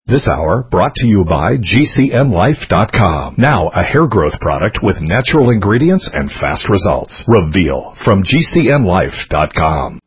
This hour brought to you by GCNlife.com. Now a hair growth product with natural ingredients and fast results. Reveal from GCNlife.com.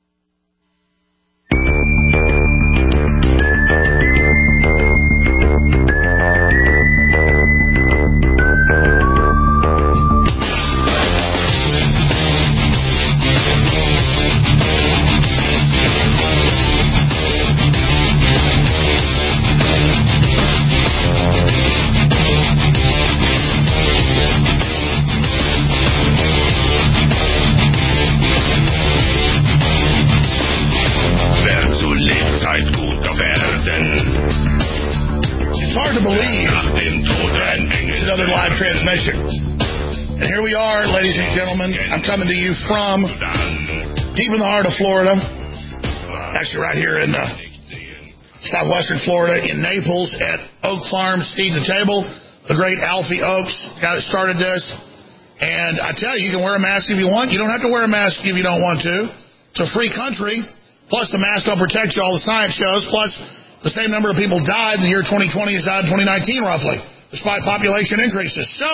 Transmission. And here we are, ladies and gentlemen. I'm coming to you from deep in the heart of Florida. Actually, right here in southwestern Florida, in Naples, at Oak Farm Seed to Table. The great Alfie Oaks got it started this. And I tell you, you can wear a mask if you want. You don't have to wear a mask if you don't want to. It's a free country. Plus, the mask don't protect you, all the science shows. Plus, the same number of people died in the year 2020 as died in 2019, roughly, despite population increases. So,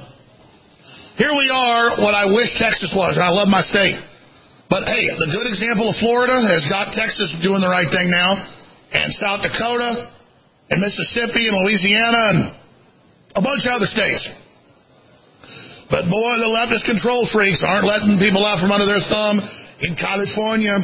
here we are, what I wish Texas was, and I love my state. But hey, the good example of Florida has got Texas doing the right thing now, and South Dakota, and Mississippi, and Louisiana, and a bunch of other states. But boy, the leftist control freaks aren't letting people out from under their thumb in California,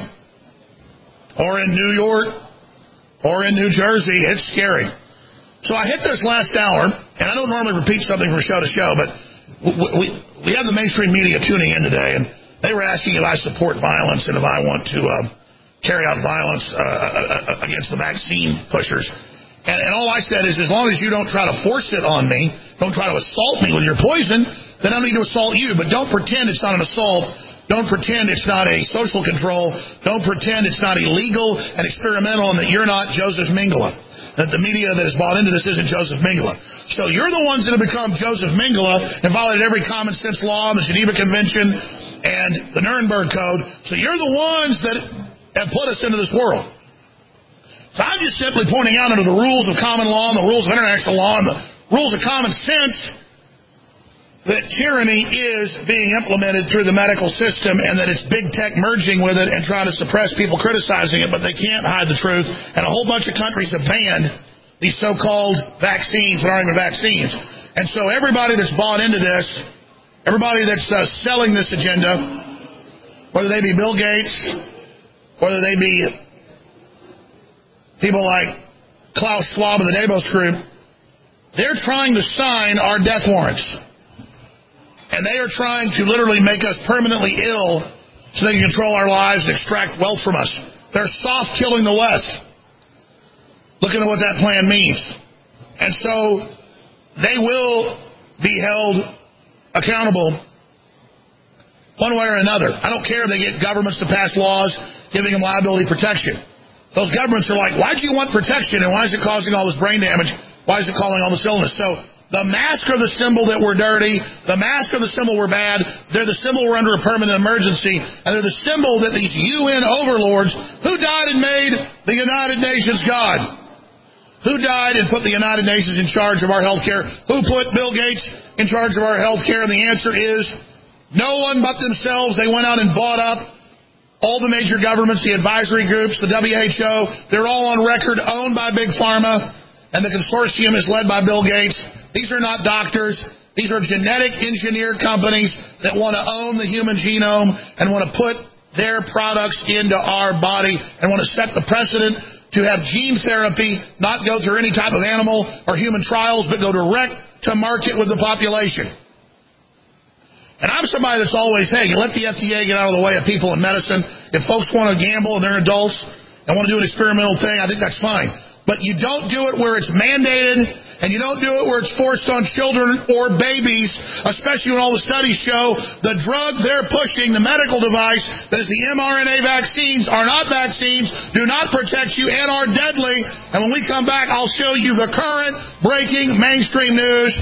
or in New York, or in New Jersey. It's scary. So I hit this last hour, and I don't normally repeat something from show to show, but we have the mainstream media tuning in today, and they were asking if I support violence and if I want to carry out violence against the vaccine pushers. And all I said is, as long as you don't try to force it on me, don't try to assault me with your poison, then I don't need to assault you. But don't pretend it's not an assault. Don't pretend it's not a social control. Don't pretend it's not illegal and experimental and that you're not Joseph Mengele. That the media that has bought into this isn't Joseph Mengele. So you're the ones that have become Joseph Mengele and violated every common sense law, the Geneva Convention, and the Nuremberg Code. So you're the ones that have put us into this world. So I'm just simply pointing out under the rules of common law and the rules of international law and the rules of common sense that tyranny is being implemented through the medical system and that it's big tech merging with it and trying to suppress people criticizing it, but they can't hide the truth. And a whole bunch of countries have banned these so-called vaccines that aren't even vaccines. And so everybody that's bought into this, everybody that's selling this agenda, whether they be Bill Gates, whether they be people like Klaus Schwab of the Davos Group, they're trying to sign our death warrants. And they are trying to literally make us permanently ill so they can control our lives and extract wealth from us. They're soft killing the West. Looking at what that plan means. And so they will be held accountable one way or another. I don't care if they get governments to pass laws giving them liability protection. Those governments are like, why do you want protection and why is it causing all this brain damage? Why is it causing all this illness? So the mask are the symbol that we're dirty. The mask are the symbol we're bad. They're the symbol we're under a permanent emergency. And they're the symbol that these UN overlords, who died and made the United Nations God? Who died and put the United Nations in charge of our health care? Who put Bill Gates in charge of our health care? And the answer is no one but themselves. They went out and bought up all the major governments, the advisory groups, the WHO. They're all on record owned by Big Pharma. And the consortium is led by Bill Gates. These are not doctors. These are genetic engineer companies that want to own the human genome and want to put their products into our body and want to set the precedent to have gene therapy not go through any type of animal or human trials, but go direct to market with the population. And I'm somebody that's always, hey, you let the FDA get out of the way of people in medicine. If folks want to gamble and they're adults and want to do an experimental thing, I think that's fine. But you don't do it where it's mandated, and you don't do it where it's forced on children or babies, especially when all the studies show the drug they're pushing, the medical device that is the mRNA vaccines, are not vaccines, do not protect you, and are deadly. And when we come back, I'll show you the current breaking mainstream news.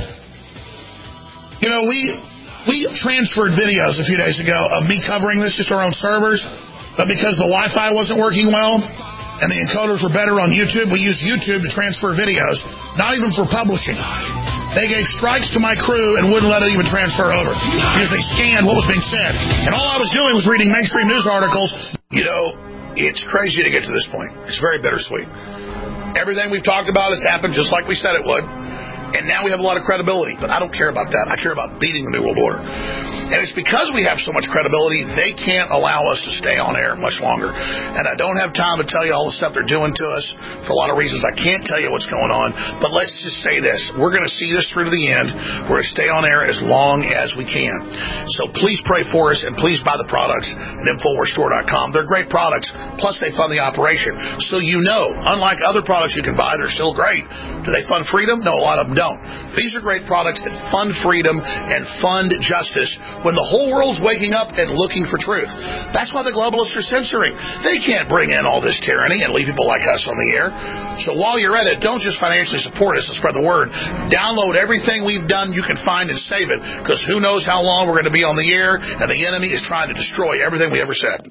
You know, we transferred videos a few days ago of me covering this just to our own servers, but because the Wi-Fi wasn't working well, and the encoders were better on YouTube. We used YouTube to transfer videos, not even for publishing. They gave strikes to my crew and wouldn't let it even transfer over because they scanned what was being said. And all I was doing was reading mainstream news articles. You know, it's crazy to get to this point. It's very bittersweet. Everything we've talked about has happened just like we said it would. And now we have a lot of credibility. But I don't care about that. I care about beating the New World Order. And it's because we have so much credibility, they can't allow us to stay on air much longer. And I don't have time to tell you all the stuff they're doing to us for a lot of reasons. I can't tell you what's going on. But let's just say this. We're going to see this through to the end. We're going to stay on air as long as we can. So please pray for us and please buy the products at InfoWarsStore.com. They're great products. Plus, they fund the operation. So you know, unlike other products you can buy, they're still great. Do they fund freedom? No, a lot of them don't. These are great products that fund freedom and fund justice when the whole world's waking up and looking for truth. That's why the globalists are censoring. They can't bring in all this tyranny and leave people like us on the air. So while you're at it, don't just financially support us and spread the word. Download everything we've done you can find and save it, because who knows how long we're going to be on the air, and the enemy is trying to destroy everything we ever said.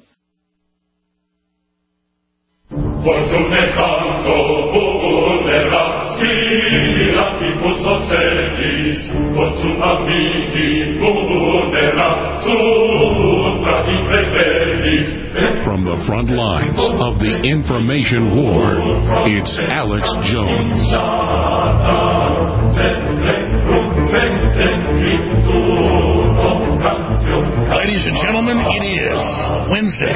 From the front lines of the information war, it's Alex Jones. Ladies and gentlemen, it is Wednesday,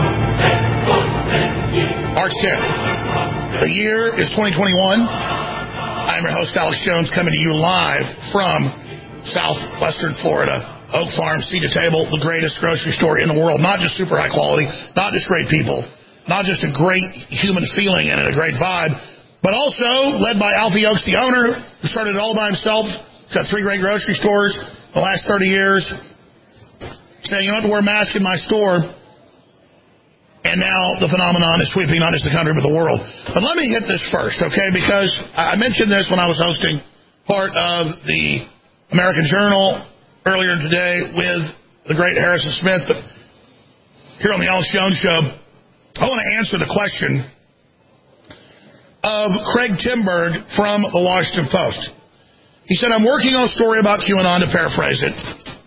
March 10th. The year is 2021. I'm your host, Alex Jones, coming to you live from southwestern Florida. Oak Farm, Seed to Table, the greatest grocery store in the world. Not just super high quality, not just great people, not just a great human feeling and a great vibe, but also led by Alfie Oakes, the owner, who started it all by himself. He's got 3 great grocery stores the last 30 years. Saying, you don't have to wear a mask in my store. And now the phenomenon is sweeping not just the country, but the world. But let me hit this first, okay? Because I mentioned this when I was hosting part of the American Journal earlier today with the great Harrison Smith. But here on the Alex Jones Show, I want to answer the question of Craig Timberg from the Washington Post. He said, I'm working on a story about QAnon, to paraphrase it.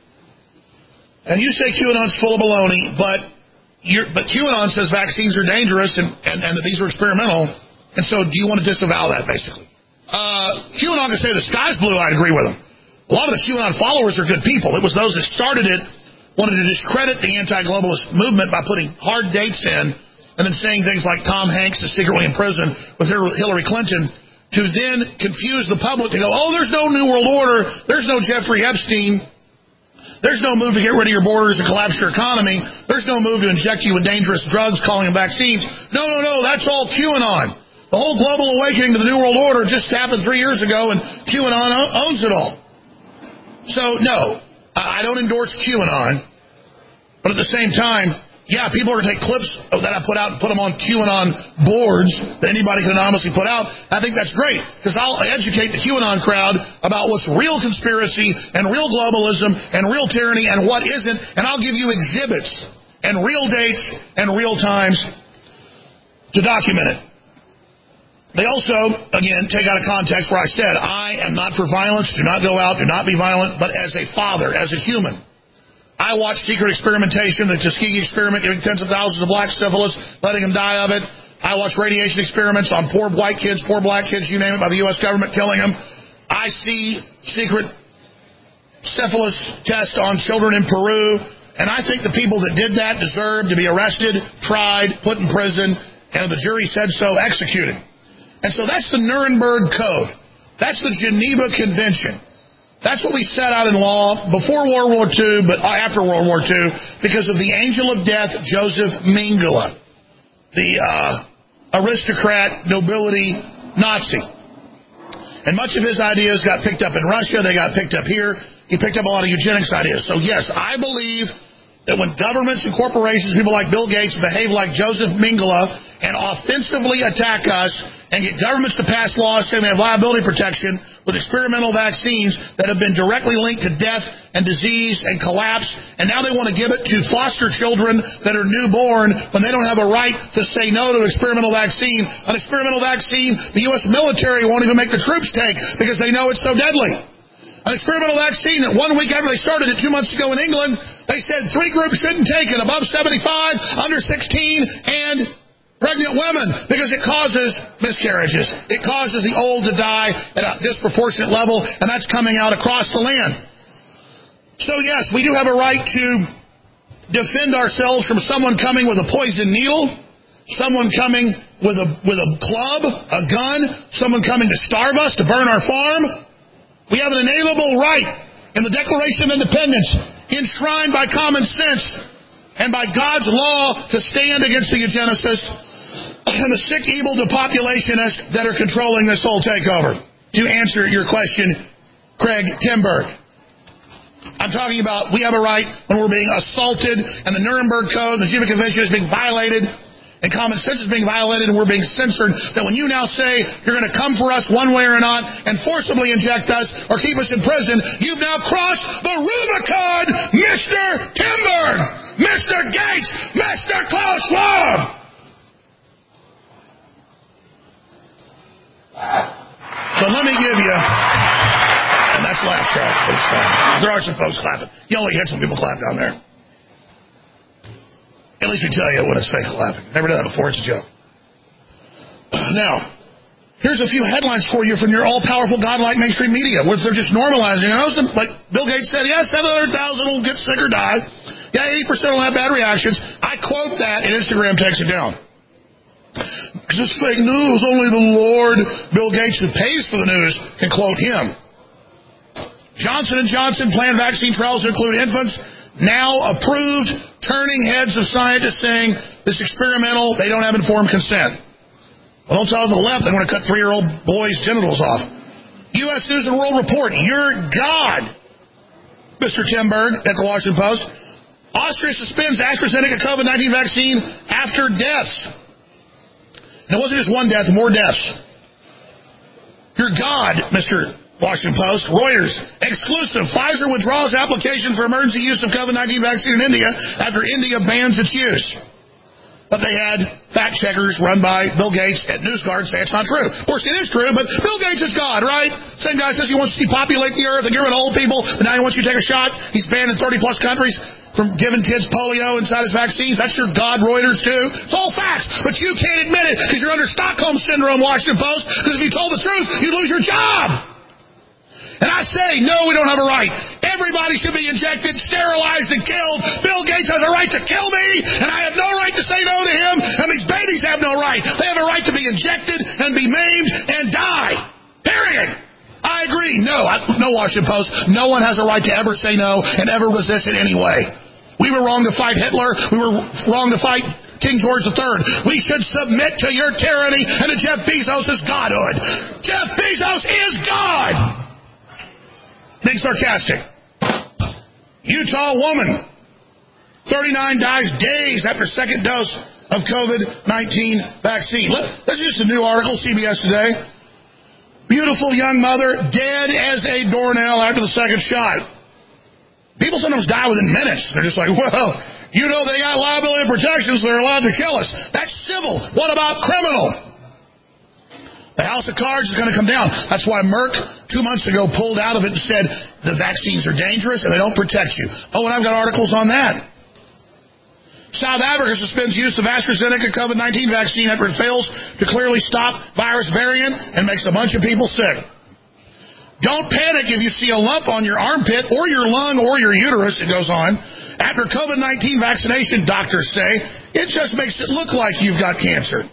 And you say QAnon's full of baloney, but QAnon says vaccines are dangerous and that these are experimental. And so do you want to disavow that, basically? QAnon can say the sky's blue. I'd agree with them. A lot of the QAnon followers are good people. It was those that started it, wanted to discredit the anti-globalist movement by putting hard dates in and then saying things like Tom Hanks is secretly in prison with Hillary Clinton, to then confuse the public to go, oh, there's no New World Order, there's no Jeffrey Epstein, there's no move to get rid of your borders and collapse your economy, there's no move to inject you with dangerous drugs, calling them vaccines. No, that's all QAnon. The whole global awakening to the New World Order just happened 3 years ago, and QAnon owns it all. So, no, I don't endorse QAnon, but at the same time, yeah, people are going to take clips that I put out and put them on QAnon boards that anybody can anonymously put out. I think that's great, because I'll educate the QAnon crowd about what's real conspiracy and real globalism and real tyranny and what isn't, and I'll give you exhibits and real dates and real times to document it. They also, again, take out of context where I said, I am not for violence, do not go out, do not be violent, but as a father, as a human, I watched secret experimentation, the Tuskegee experiment, giving tens of thousands of blacks syphilis, letting them die of it. I watched radiation experiments on poor white kids, poor black kids, you name it, by the U.S. government, killing them. I see secret syphilis tests on children in Peru, and I think the people that did that deserve to be arrested, tried, put in prison, and if the jury said so, executed. And so that's the Nuremberg Code. That's the Geneva Convention. That's what we set out in law before World War II, but after World War II, because of the angel of death, Joseph Mengele, the aristocrat, nobility, Nazi. And much of his ideas got picked up in Russia. They got picked up here. He picked up a lot of eugenics ideas. So, yes, I believe that when governments and corporations, people like Bill Gates, behave like Joseph Mengele and offensively attack us and get governments to pass laws saying they have liability protection with experimental vaccines that have been directly linked to death and disease and collapse, and now they want to give it to foster children that are newborn when they don't have a right to say no to an experimental vaccine the U.S. military won't even make the troops take because they know it's so deadly. An experimental vaccine that 1 week after they started it 2 months ago in England, they said 3 groups shouldn't take it: above 75, under 16, and pregnant women, because it causes miscarriages. It causes the old to die at a disproportionate level, and that's coming out across the land. So yes, we do have a right to defend ourselves from someone coming with a poison needle, someone coming with a club, a gun, someone coming to starve us, to burn our farm. We have an inalienable right in the Declaration of Independence, enshrined by common sense and by God's law, to stand against the eugenicists and the sick, evil depopulationists that are controlling this whole takeover. To answer your question, Craig Timberg, I'm talking about we have a right when we're being assaulted and the Nuremberg Code, the Geneva Convention is being violated, and common sense is being violated, and we're being censored, that when you now say you're going to come for us one way or not and forcibly inject us or keep us in prison, you've now crossed the Rubicon, Mr. Timberg, Mr. Gates, Mr. Klaus Schwab. So let me give you, and that's laugh track, but it's fine. There are some folks clapping. You only get some people clap down there. At least we tell you when it's fake clapping. Never done that before. It's a joke. Now, here's a few headlines for you from your all-powerful, godlike mainstream media, where they're just normalizing. Like Bill Gates said, 700,000 will get sick or die. 80% will have bad reactions. I quote that, and Instagram takes it down. Because it's fake news. Only the Lord, Bill Gates, who pays for the news, can quote him. Johnson & Johnson planned vaccine trials to include infants, now approved, turning heads of scientists saying this experimental, they don't have informed consent. Well, don't tell them to the left they want to cut 3-year-old boys' genitals off. U.S. News and World Report, you're God, Mr. Timberg at the Washington Post. Austria suspends AstraZeneca COVID-19 vaccine after deaths. And it wasn't just one death, more deaths. You're God, Mr. Washington Post. Reuters, exclusive. Pfizer withdraws application for emergency use of COVID-19 vaccine in India after India bans its use. But they had fact checkers run by Bill Gates at NewsGuard say it's not true. Of course, it is true, but Bill Gates is God, right? Same guy says he wants to depopulate the earth and get rid of old people, but now he wants you to take a shot. He's banned in 30-plus countries from giving kids polio inside his vaccines. That's your God, Reuters, too. It's all facts, but you can't admit it because you're under Stockholm Syndrome, Washington Post, because if you told the truth, you'd lose your job. And I say, no, we don't have a right. Everybody should be injected, sterilized, and killed. Bill Gates has a right to kill me, and I have no right to say no to him, and these babies have no right. They have a right to be injected and be maimed and die. Period. I agree. No, Washington Post. No one has a right to ever say no and ever resist it anyway. We were wrong to fight Hitler. We were wrong to fight King George III. We should submit to your tyranny and to Jeff Bezos' godhood. Jeff Bezos is God. Being sarcastic. Utah woman, 39 dies days after second dose of COVID-19 vaccine. This is just a new article, CBS Today. Beautiful young mother, dead as a doornail after the second shot. People sometimes die within minutes. They're just like, well, you know they got liability protections, they're allowed to kill us. That's civil. What about criminal? The house of cards is going to come down. That's why Merck 2 months ago pulled out of it and said the vaccines are dangerous and they don't protect you. Oh, and I've got articles on that. South Africa suspends use of AstraZeneca COVID-19 vaccine after it fails to clearly stop virus variant and makes a bunch of people sick. Don't panic if you see a lump on your armpit or your lung or your uterus, it goes on. After COVID-19 vaccination, doctors say, it just makes it look like you've got cancer.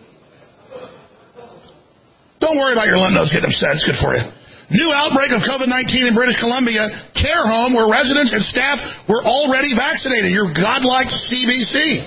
Don't worry about your lymph nodes getting upset. It's good for you. New outbreak of COVID-19 in British Columbia. Care home where residents and staff were already vaccinated. Your godlike CBC.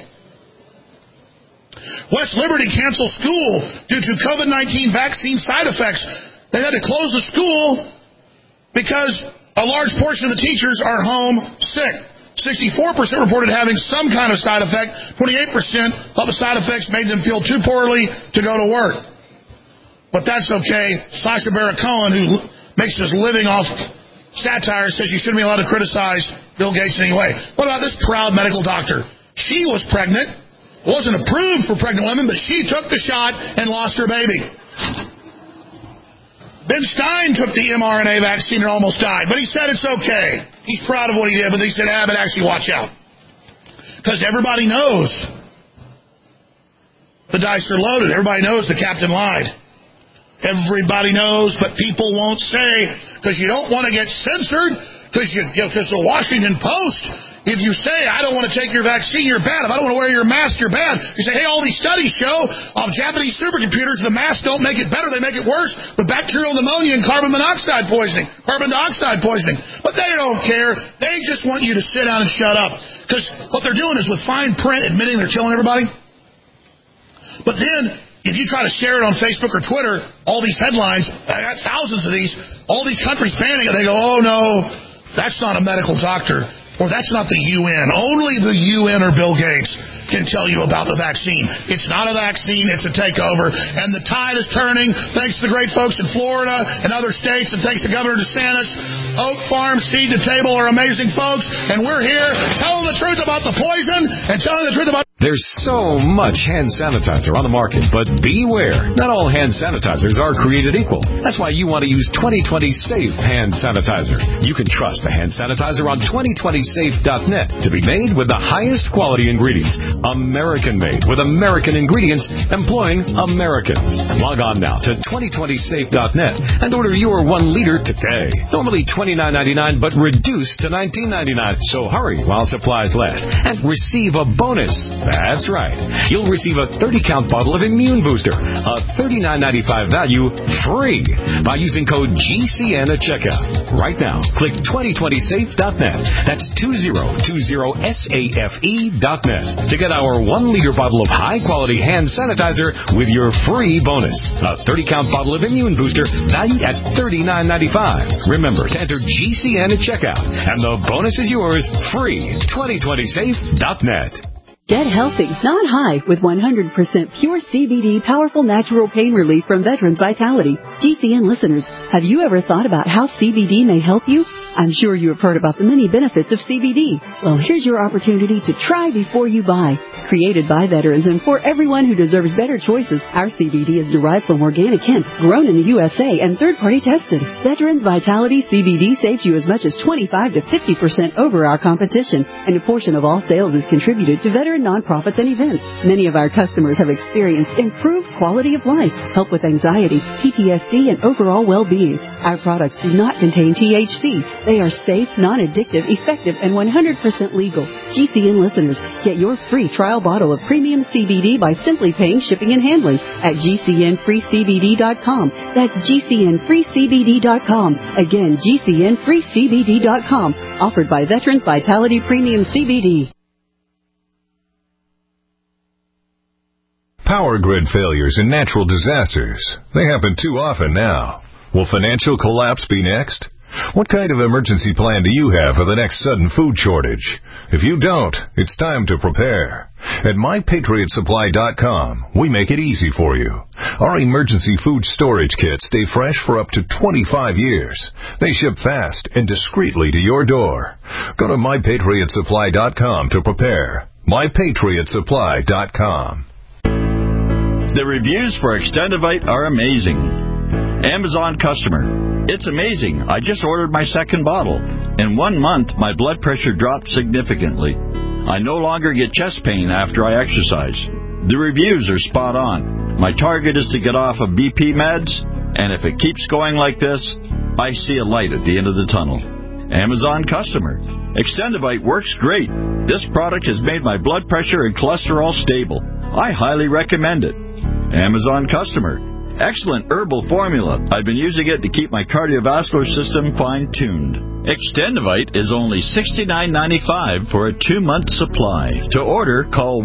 West Liberty canceled school due to COVID-19 vaccine side effects. They had to close the school because a large portion of the teachers are home sick. 64% reported having some kind of side effect. 28% thought the side effects made them feel too poorly to go to work. But that's okay. Sacha Baron Cohen, who makes his living off satire, says you shouldn't be allowed to criticize Bill Gates in any way. What about this proud medical doctor? She was pregnant. Wasn't approved for pregnant women, but she took the shot and lost her baby. Ben Stein took the mRNA vaccine and almost died, but he said it's okay. He's proud of what he did, but he said, but actually watch out. Because everybody knows the dice are loaded. Everybody knows the captain lied. Everybody knows, but people won't say, because you don't want to get censored, because the Washington Post, if you say, I don't want to take your vaccine, you're bad. If I don't want to wear your mask, you're bad. You say, hey, all these studies show of Japanese supercomputers, the masks don't make it better, they make it worse with bacterial pneumonia and carbon dioxide poisoning. But they don't care. They just want you to sit down and shut up. Because what they're doing is with fine print admitting they're killing everybody. But then, if you try to share it on Facebook or Twitter, all these headlines, I got thousands of these, all these countries banning it, they go, oh no, that's not a medical doctor. Or that's not the UN. Only the UN or Bill Gates can tell you about the vaccine. It's not a vaccine, it's a takeover. And the tide is turning thanks to the great folks in Florida and other states, and thanks to Governor DeSantis. Oak Farm, Seed to Table are amazing folks, and we're here telling the truth about the poison and telling the truth about... There's so much hand sanitizer on the market, but beware. Not all hand sanitizers are created equal. That's why you want to use 2020 Safe Hand Sanitizer. You can trust the hand sanitizer on 2020safe.net to be made with the highest quality ingredients. American-made with American ingredients employing Americans. Log on now to 2020safe.net and order your 1 liter today. Normally $29.99, but reduced to $19.99. So hurry while supplies last and receive a bonus. That's right. You'll receive a 30-count bottle of Immune Booster, a $39.95 value, free by using code GCN at checkout. Right now, click 2020safe.net. That's 2020safe.net to get our 1-liter bottle of high-quality hand sanitizer with your free bonus. A 30-count bottle of Immune Booster valued at $39.95. Remember to enter GCN at checkout, and the bonus is yours free. 2020safe.net. Get healthy, not high, with 100% pure CBD powerful natural pain relief from Veterans Vitality. GCN listeners, have you ever thought about how CBD may help you? I'm sure you have heard about the many benefits of CBD. Well, here's your opportunity to try before you buy. Created by veterans and for everyone who deserves better choices, our CBD is derived from organic hemp, grown in the USA, and third-party tested. Veterans Vitality CBD saves you as much as 25 to 50% over our competition, and a portion of all sales is contributed to veteran nonprofits and events. Many of our customers have experienced improved quality of life, help with anxiety, PTSD, and overall well-being. Our products do not contain THC. They are safe, non-addictive, effective, and 100% legal. GCN listeners, get your free trial bottle of premium CBD by simply paying shipping and handling at GCNFreeCBD.com. That's GCNFreeCBD.com. Again, GCNFreeCBD.com. Offered by Veterans Vitality Premium CBD. Power grid failures and natural disasters. They happen too often now. Will financial collapse be next? What kind of emergency plan do you have for the next sudden food shortage? If you don't, it's time to prepare. At MyPatriotSupply.com, we make it easy for you. Our emergency food storage kits stay fresh for up to 25 years. They ship fast and discreetly to your door. Go to MyPatriotSupply.com to prepare. MyPatriotSupply.com. The reviews for Extendivite are amazing. Amazon customer. It's amazing. I just ordered my second bottle. In 1 month, my blood pressure dropped significantly. I no longer get chest pain after I exercise. The reviews are spot on. My target is to get off of BP meds, and if it keeps going like this, I see a light at the end of the tunnel. Amazon customer. Extendivite works great. This product has made my blood pressure and cholesterol stable. I highly recommend it. Amazon customer. Excellent herbal formula. I've been using it to keep my cardiovascular system fine-tuned. Extendivite is only $69.95 for a 2-month supply. To order, call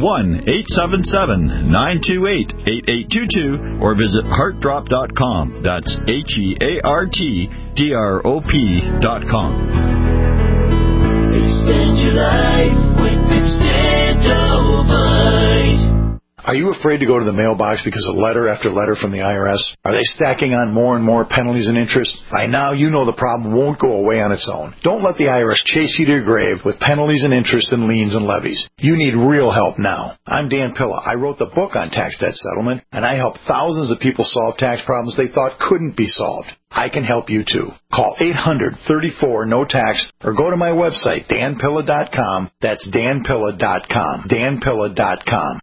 1-877-928-8822 or visit heartdrop.com. That's HEARTDROP.com. Extend your life with Extendovite. Are you afraid to go to the mailbox because of letter after letter from the IRS? Are they stacking on more and more penalties and interest? By now, you know the problem won't go away on its own. Don't let the IRS chase you to your grave with penalties and interest and liens and levies. You need real help now. I'm Dan Pilla. I wrote the book on tax debt settlement, and I help thousands of people solve tax problems they thought couldn't be solved. I can help you too. Call 800-34-NO-TAX or go to my website, danpilla.com. That's danpilla.com. danpilla.com.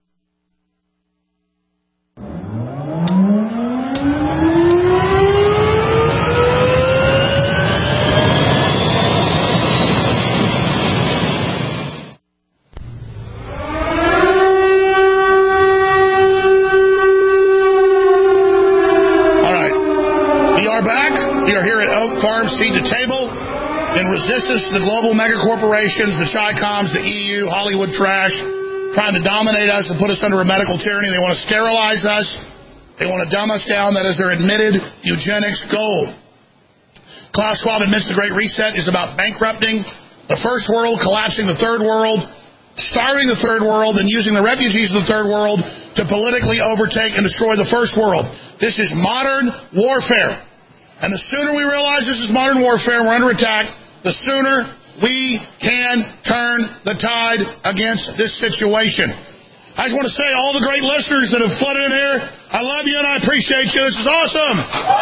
Seat to table in resistance to the global megacorporations, the Chi-Coms, the EU, Hollywood trash, trying to dominate us and put us under a medical tyranny. They want to sterilize us. They want to dumb us down. That is their admitted eugenics goal. Klaus Schwab admits the Great Reset is about bankrupting the first world, collapsing the third world, starving the third world, and using the refugees of the third world to politically overtake and destroy the first world. This is modern warfare. And the sooner we realize this is modern warfare and we're under attack, the sooner we can turn the tide against this situation. I just want to say, all the great listeners that have flooded in here, I love you and I appreciate you. This is awesome.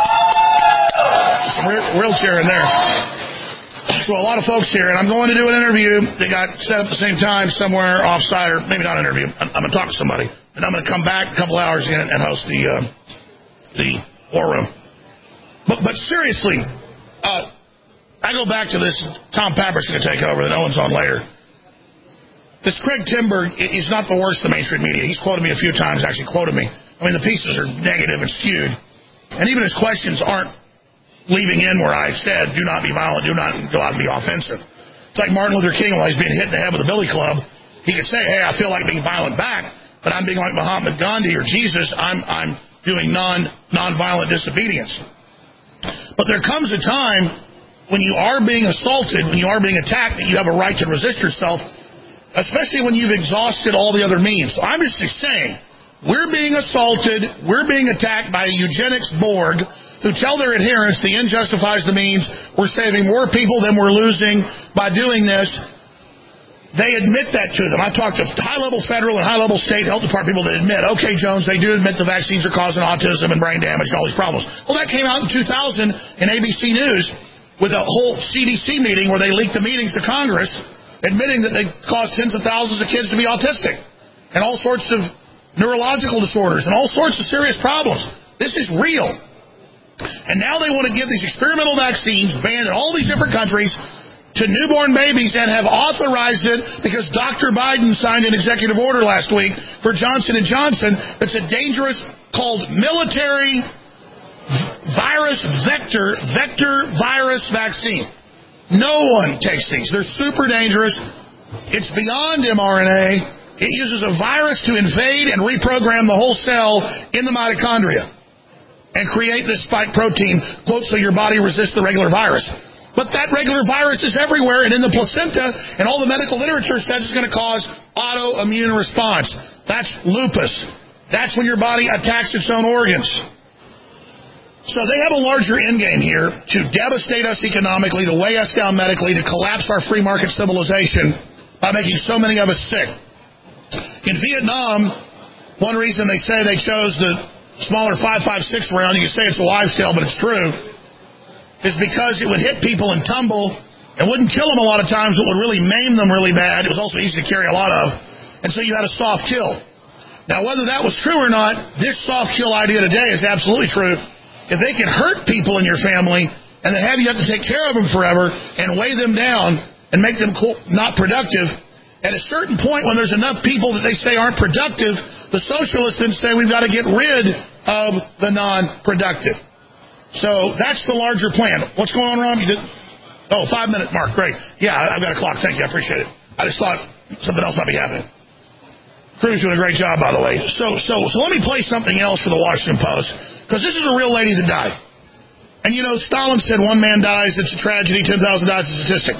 Some wheelchair in there. So a lot of folks here, and I'm going to do an interview that got set up at the same time somewhere offsite, or maybe not an interview. I'm going to talk to somebody. And I'm going to come back a couple hours in and host the War Room. But seriously, I go back to this. Tom Paprick's going to take over. That Owen's on later. This Craig Timber is not the worst of the mainstream media. He's quoted me a few times, actually quoted me. I mean, the pieces are negative and skewed. And even his questions aren't leaving in where I said, do not be violent, do not go out and be offensive. It's like Martin Luther King while he's being hit in the head with a billy club. He could say, hey, I feel like being violent back, but I'm being like Muhammad Gandhi or Jesus. I'm doing non-violent disobedience. But there comes a time when you are being assaulted, when you are being attacked, that you have a right to resist yourself, especially when you've exhausted all the other means. So I'm just saying, we're being assaulted, we're being attacked by a eugenics Borg who tell their adherents the end justifies the means. We're saving more people than we're losing by doing this. They admit that to them. I talked to high-level federal and high-level state health department people that admit, okay, Jones, they do admit the vaccines are causing autism and brain damage and all these problems. Well, that came out in 2000 in ABC News with a whole CDC meeting where they leaked the meetings to Congress admitting that they caused tens of thousands of kids to be autistic and all sorts of neurological disorders and all sorts of serious problems. This is real. And now they want to give these experimental vaccines banned in all these different countries to newborn babies and have authorized it because Dr. Biden signed an executive order last week for Johnson & Johnson that's a dangerous, called military vector virus vaccine. No one takes these. They're super dangerous. It's beyond mRNA. It uses a virus to invade and reprogram the whole cell in the mitochondria and create this spike protein, quote, so your body resists the regular virus. But that regular virus is everywhere and in the placenta, and all the medical literature says it's going to cause autoimmune response. That's lupus. That's when your body attacks its own organs. So they have a larger end game here to devastate us economically, to weigh us down medically, to collapse our free market civilization by making so many of us sick. In Vietnam, one reason they say they chose the smaller 5.56 round, you can say it's a wives' tale, but it's true, is because it would hit people and tumble. It wouldn't kill them a lot of times. It would really maim them really bad. It was also easy to carry a lot of. And so you had a soft kill. Now, whether that was true or not, this soft kill idea today is absolutely true. If they can hurt people in your family and then have you have to take care of them forever and weigh them down and make them not productive, at a certain point when there's enough people that they say aren't productive, the socialists then say we've got to get rid of the non-productive. So that's the larger plan. What's going on, Ron? You did? Oh, 5-minute mark. Great. Yeah, I've got a clock. Thank you. I appreciate it. I just thought something else might be happening. Crew's doing a great job, by the way. So let me play something else for the Washington Post, because this is a real lady that died. And, you know, Stalin said one man dies, it's a tragedy, 10,000 dies, it's a statistic.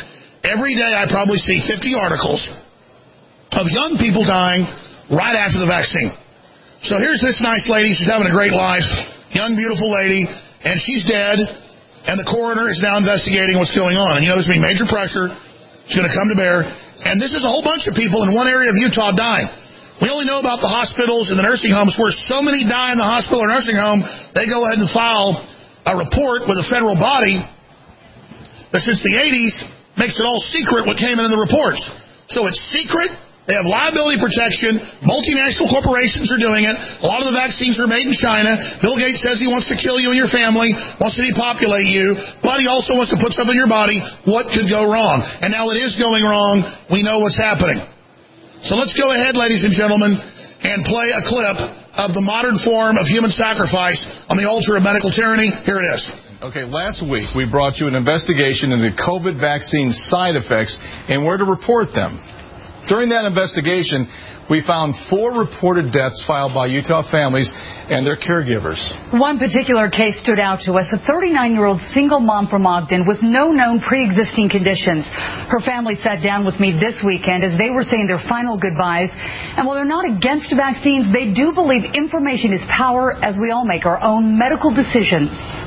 every day I probably see 50 articles of young people dying right after the vaccine. So here's this nice lady. She's having a great life, young, beautiful lady, and she's dead, and the coroner is now investigating what's going on. And there's going to be major pressure. It's going to come to bear. And this is a whole bunch of people in one area of Utah dying. We only know about the hospitals and the nursing homes where so many die in the hospital or nursing home, they go ahead and file a report with a federal body that since the 80s makes it all secret what came in the reports. So it's secret. They have liability protection. Multinational corporations are doing it. A lot of the vaccines are made in China. Bill Gates says he wants to kill you and your family, wants to depopulate you, but he also wants to put something in your body. What could go wrong? And now it is going wrong. We know what's happening. So let's go ahead, ladies and gentlemen, and play a clip of the modern form of human sacrifice on the altar of medical tyranny. Here it is. Okay, last week we brought you an investigation into COVID vaccine side effects and where to report them. During that investigation, we found 4 reported deaths filed by Utah families and their caregivers. One particular case stood out to us, a 39-year-old single mom from Ogden with no known pre-existing conditions. Her family sat down with me this weekend as they were saying their final goodbyes. And while they're not against vaccines, they do believe information is power as we all make our own medical decisions.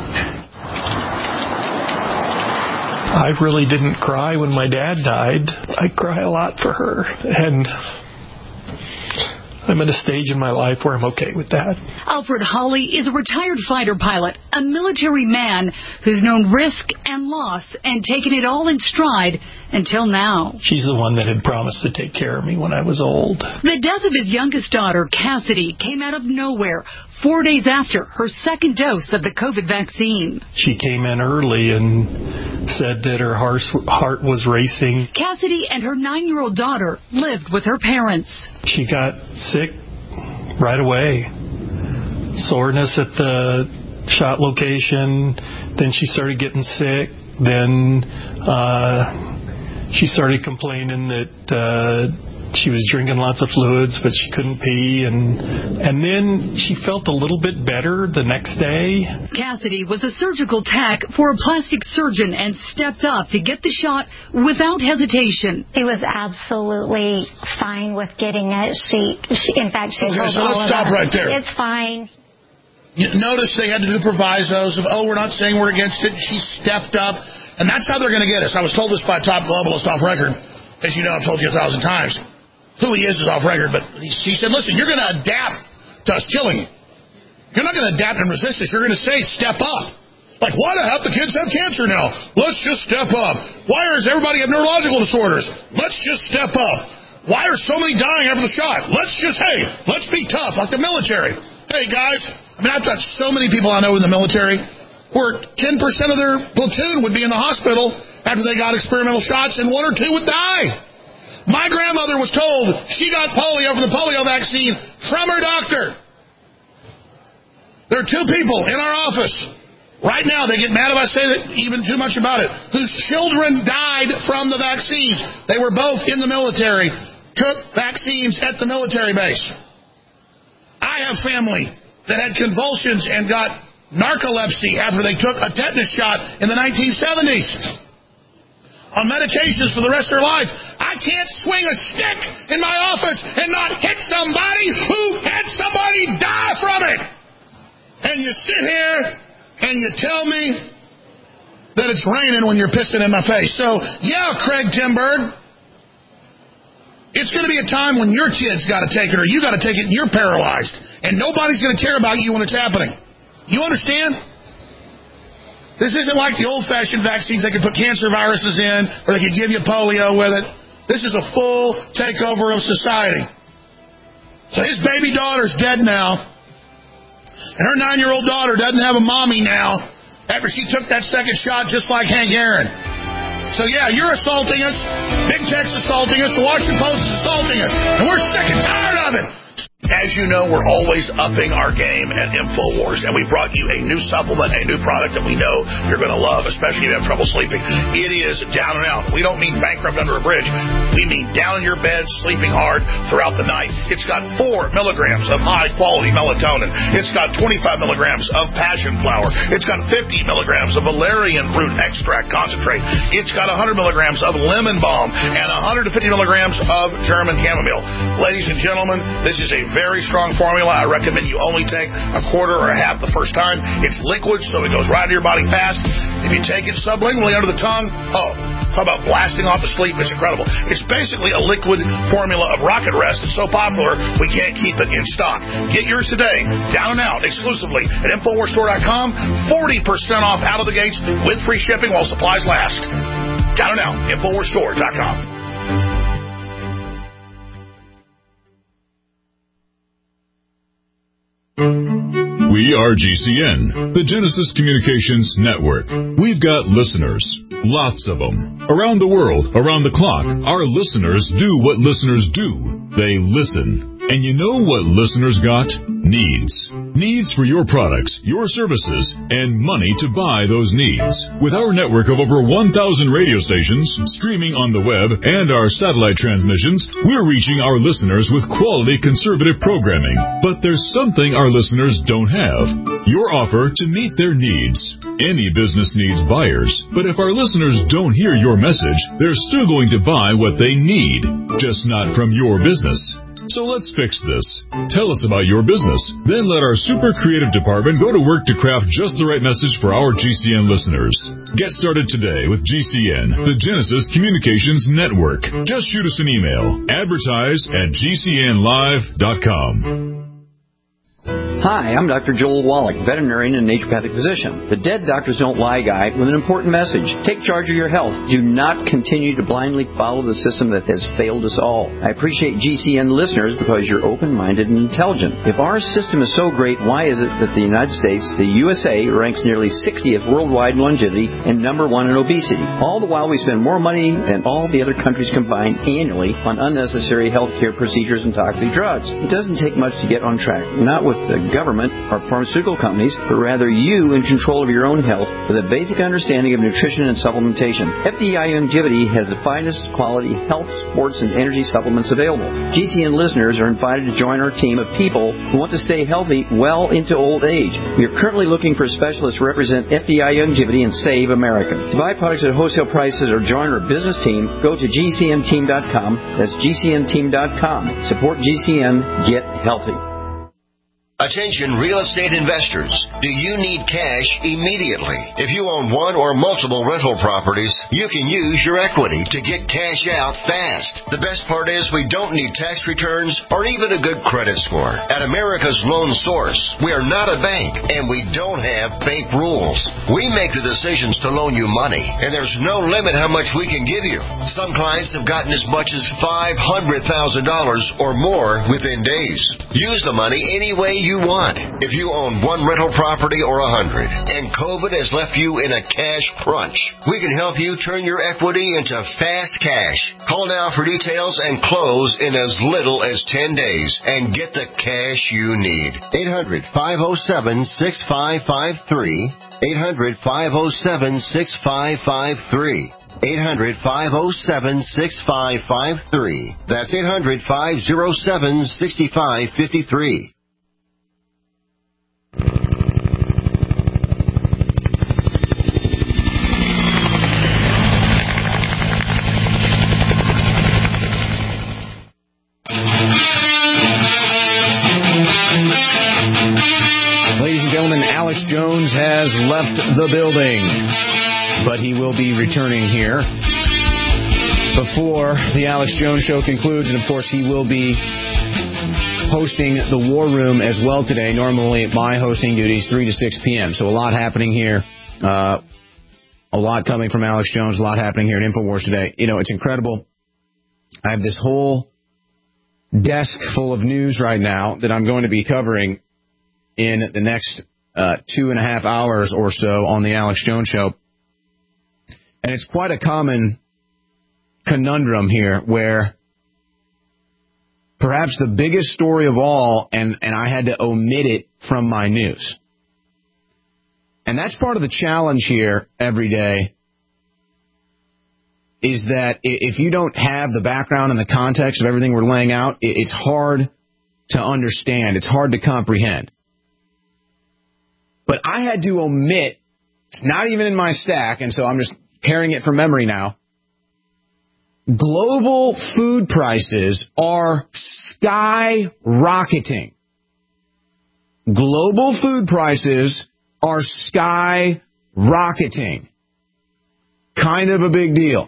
I really didn't cry when my dad died. I cry a lot for her, and I'm at a stage in my life where I'm okay with that. Alfred Hawley is a retired fighter pilot, a military man who's known risk and loss and taken it all in stride until now. She's the one that had promised to take care of me when I was old. The death of his youngest daughter, Cassidy, came out of nowhere 4 days after her second dose of the COVID vaccine. She came in early and said that her heart was racing. Cassidy and her 9-year-old daughter lived with her parents. She got sick right away. Soreness at the shot location. Then she started getting sick. Then she started complaining that she was drinking lots of fluids, but she couldn't pee, and then she felt a little bit better the next day. Cassidy was a surgical tech for a plastic surgeon and stepped up to get the shot without hesitation. She was absolutely fine with getting it. She in fact, she told so all let's of stop us, right there. It's fine. Notice they had to do provisos of, we're not saying we're against it. She stepped up, and that's how they're going to get us. I was told this by a top globalist off record. As you know, I've told you 1,000 times. Who he is off record, but he said, listen, you're going to adapt to us killing you. You're not going to adapt and resist us. You're going to say, step up. Like, why the hell the kids have cancer now? Let's just step up. Why does everybody have neurological disorders? Let's just step up. Why are so many dying after the shot? Let's be tough, like the military. Hey, guys, I've got so many people I know in the military where 10% of their platoon would be in the hospital after they got experimental shots, and 1 or 2 would die. My grandmother was told she got polio from the polio vaccine from her doctor. There are 2 people in our office right now, they get mad if I say that even too much about it, whose children died from the vaccines. They were both in the military, took vaccines at the military base. I have family that had convulsions and got narcolepsy after they took a tetanus shot in the 1970s. On medications for the rest of their life. I can't swing a stick in my office and not hit somebody who had somebody die from it. And you sit here and you tell me that it's raining when you're pissing in my face. So, yeah, Craig Timberg, it's going to be a time when your kid's got to take it or you got to take it and you're paralyzed. And nobody's going to care about you when it's happening. You understand? This isn't like the old-fashioned vaccines they could put cancer viruses in or they could give you polio with it. This is a full takeover of society. So his baby daughter's dead now. And her 9-year-old daughter doesn't have a mommy now after she took that second shot just like Hank Aaron. So, yeah, you're assaulting us. Big Tech's assaulting us. The Washington Post is assaulting us. And we're sick and tired of it. As you know, we're always upping our game at InfoWars, and we brought you a new supplement, a new product that we know you're going to love, especially if you have trouble sleeping. It is down and out. We don't mean bankrupt under a bridge. We mean down in your bed, sleeping hard throughout the night. It's got 4 milligrams of high-quality melatonin. It's got 25 milligrams of passion flower. It's got 50 milligrams of valerian root extract concentrate. It's got 100 milligrams of lemon balm and 150 milligrams of German chamomile. Ladies and gentlemen, this is a very strong formula. I recommend you only take a quarter or a half the first time. It's liquid, so it goes right to your body fast. If you take it sublingually under the tongue, talk about blasting off to sleep. It's incredible. It's basically a liquid formula of Rocket Rest. It's so popular, we can't keep it in stock. Get yours today, down and out, exclusively at InfoWarsStore.com. 40% off out of the gates with free shipping while supplies last. Down and out, InfoWarsStore.com. We are GCN, the Genesis Communications Network. We've got listeners, lots of them. Around the world, around the clock, our listeners do what listeners do. They listen. And you know what listeners got? Needs. Needs for your products, your services, and money to buy those needs. With our network of over 1,000 radio stations, streaming on the web, and our satellite transmissions, we're reaching our listeners with quality conservative programming. But there's something our listeners don't have. Your offer to meet their needs. Any business needs buyers, but if our listeners don't hear your message, they're still going to buy what they need, just not from your business. So let's fix this. Tell us about your business. Then let our super creative department go to work to craft just the right message for our GCN listeners. Get started today with GCN, the Genesis Communications Network. Just shoot us an email. Advertise@GCNlive.com. Hi, I'm Dr. Joel Wallach, veterinarian and naturopathic physician. The Dead Doctors Don't Lie guy with an important message. Take charge of your health. Do not continue to blindly follow the system that has failed us all. I appreciate GCN listeners because you're open-minded and intelligent. If our system is so great, why is it that the United States, the USA, ranks nearly 60th worldwide in longevity and number 1 in obesity? All the while we spend more money than all the other countries combined annually on unnecessary healthcare procedures and toxic drugs. It doesn't take much to get on track. Not with the government or pharmaceutical companies, but rather you in control of your own health with a basic understanding of nutrition and supplementation. FDI Longevity has the finest quality health, sports, and energy supplements available. GCN listeners are invited to join our team of people who want to stay healthy well into old age. We are currently looking for specialists to represent FDI Longevity and Save America. To buy products at wholesale prices or join our business team, go to GCNteam.com. That's GCNteam.com. Support GCN. Get healthy. Attention real estate investors. Do you need cash immediately? If you own one or multiple rental properties, you can use your equity to get cash out fast. The best part is we don't need tax returns or even a good credit score. At America's Loan Source, we are not a bank and we don't have bank rules. We make the decisions to loan you money, and there's no limit how much we can give you. Some clients have gotten as much as $500,000 or more within days. Use the money any way you want. If you own one rental property or 100 and COVID has left you in a cash crunch, we can help you turn your equity into fast cash. Call now for details and close in as little as 10 days and get the cash you need. 800-507-6553. 800-507-6553. 800-507-6553. That's 800-507-6553. Ladies and gentlemen, Alex Jones has left the building, but he will be returning here before the Alex Jones Show concludes, and of course he will be hosting the War Room as well today. Normally my hosting duties 3 to 6 p.m. So a lot happening here, a lot coming from Alex Jones, a lot happening here at InfoWars today. You know, it's incredible. I have this whole desk full of news right now that I'm going to be covering in the next 2.5 hours or so on the Alex Jones Show. And it's quite a common conundrum here where perhaps the biggest story of all, and I had to omit it from my news. And that's part of the challenge here every day, is that if you don't have the background and the context of everything we're laying out, it's hard to understand. It's hard to comprehend. But I had to omit, it's not even in my stack, and so I'm just carrying it from memory now. Global food prices are skyrocketing. Global food prices are skyrocketing. Kind of a big deal.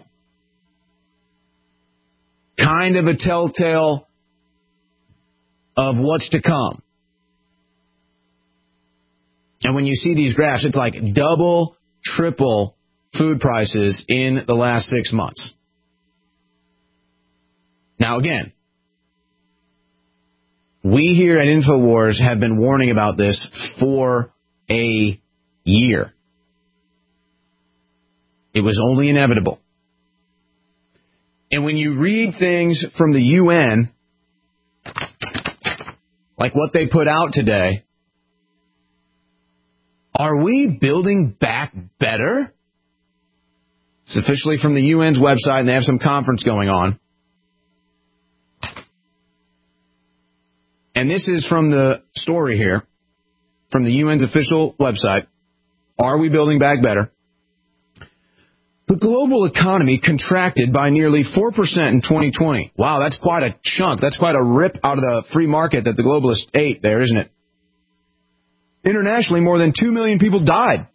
Kind of a telltale of what's to come. And when you see these graphs, it's like double, triple food prices in the last 6 months. Now again, we here at InfoWars have been warning about this for a year. It was only inevitable. And when you read things from the UN, like what they put out today, are we building back better? It's officially from the UN's website, and they have some conference going on. And this is from the story here, from the UN's official website. Are we building back better? The global economy contracted by nearly 4% in 2020. Wow, that's quite a chunk. That's quite a rip out of the free market that the globalists ate there, isn't it? Internationally, more than 2 million people died.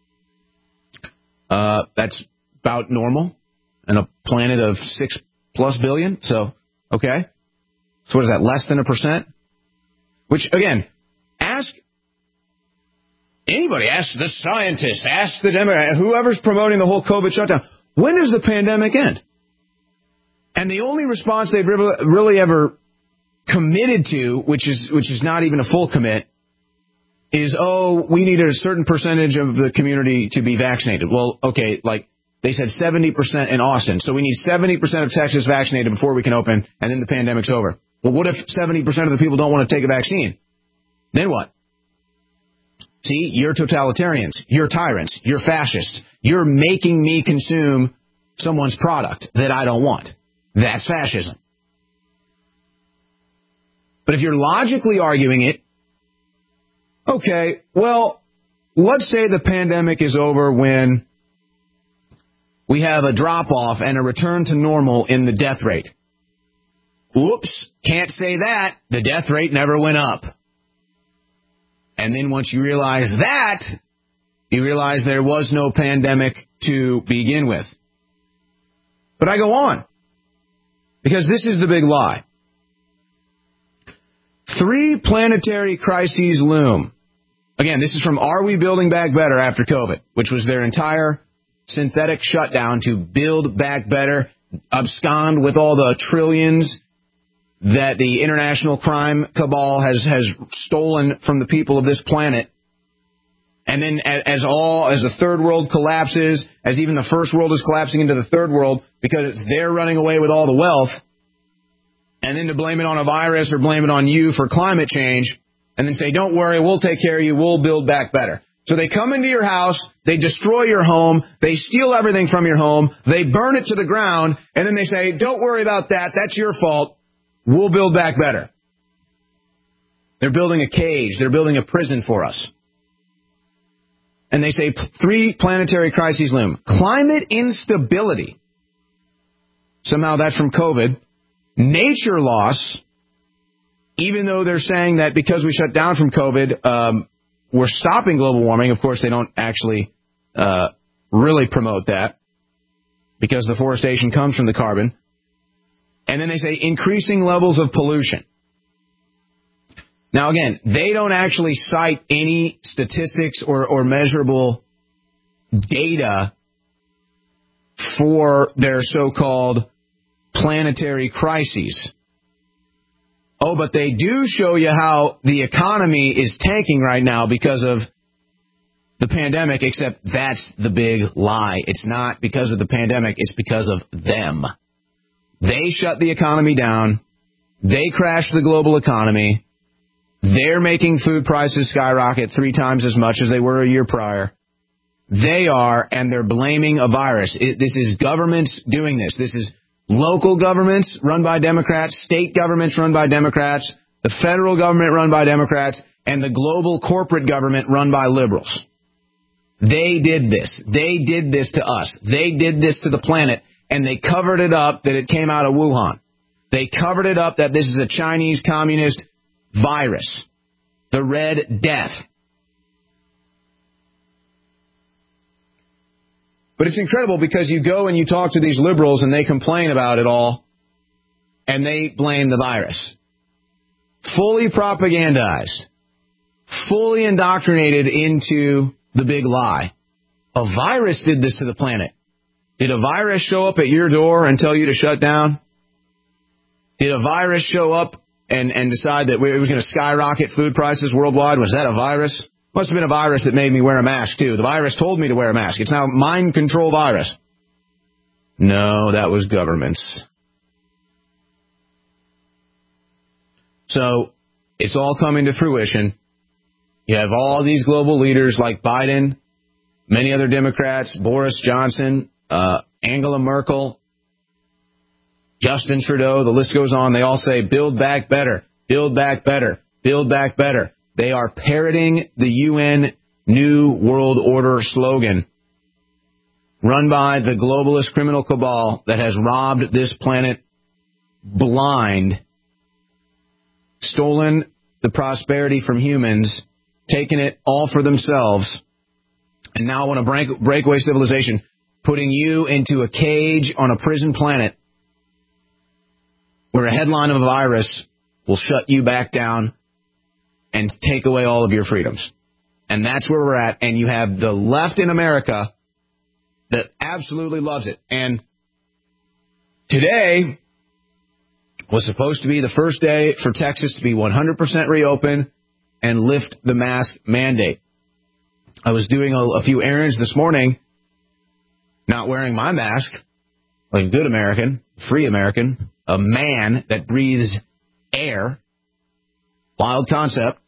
That's about normal in a planet of 6+ billion. So, okay. So what is that, less than 1%? Which, again, ask anybody, ask the scientists, ask the Democrat, whoever's promoting the whole COVID shutdown, when does the pandemic end? And the only response they've really ever committed to, which is not even a full commit, is, we need a certain percentage of the community to be vaccinated. Well, okay, like they said 70% in Austin. So we need 70% of Texas vaccinated before we can open, and then the pandemic's over. Well, what if 70% of the people don't want to take a vaccine? Then what? See, you're totalitarians. You're tyrants. You're fascists. You're making me consume someone's product that I don't want. That's fascism. But if you're logically arguing it, okay, well, let's say the pandemic is over when we have a drop-off and a return to normal in the death rate. Oops, can't say that. The death rate never went up. And then once you realize that, you realize there was no pandemic to begin with. But I go on, because this is the big lie. 3 planetary crises loom. Again, this is from Are We Building Back Better After COVID, which was their entire synthetic shutdown to build back better, abscond with all the trillions that the international crime cabal has stolen from the people of this planet. And then as the third world collapses, as even the first world is collapsing into the third world because they're running away with all the wealth, and then to blame it on a virus or blame it on you for climate change, and then say, don't worry, we'll take care of you, we'll build back better. So they come into your house, they destroy your home, they steal everything from your home, they burn it to the ground, and then they say, don't worry about that, that's your fault. We'll build back better. They're building a cage. They're building a prison for us. And they say 3 planetary crises loom. Climate instability. Somehow that's from COVID. Nature loss. Even though they're saying that because we shut down from COVID, we're stopping global warming. Of course, they don't actually really promote that because the forestation comes from the carbon. And then they say increasing levels of pollution. Now, again, they don't actually cite any statistics or measurable data for their so-called planetary crises. Oh, but they do show you how the economy is tanking right now because of the pandemic, except that's the big lie. It's not because of the pandemic, it's because of them. They shut the economy down. They crashed the global economy. They're making food prices skyrocket 3 times as much as they were a year prior. They are, and they're blaming a virus. This is governments doing this. This is local governments run by Democrats, state governments run by Democrats, the federal government run by Democrats, and the global corporate government run by liberals. They did this. They did this to us. They did this to the planet, and they covered it up that it came out of Wuhan. They covered it up that this is a Chinese communist virus, the Red Death. But it's incredible because you go and you talk to these liberals and they complain about it all, and they blame the virus. Fully propagandized, fully indoctrinated into the big lie. A virus did this to the planet. Did a virus show up at your door and tell you to shut down? Did a virus show up and decide that it was going to skyrocket food prices worldwide? Was that a virus? Must have been a virus that made me wear a mask, too. The virus told me to wear a mask. It's now a mind control virus. No, that was governments. So, it's all coming to fruition. You have all these global leaders like Biden, many other Democrats, Boris Johnson, Angela Merkel, Justin Trudeau, the list goes on. They all say, build back better, build back better, build back better. They are parroting the UN New World Order slogan run by the globalist criminal cabal that has robbed this planet blind, stolen the prosperity from humans, taken it all for themselves, and now want to break away civilization, putting you into a cage on a prison planet where a headline of a virus will shut you back down and take away all of your freedoms. And that's where we're at. And you have the left in America that absolutely loves it. And today was supposed to be the first day for Texas to be 100% reopen and lift the mask mandate. I was doing a few errands this morning, not wearing my mask, like a good American, free American, a man that breathes air. Wild concept.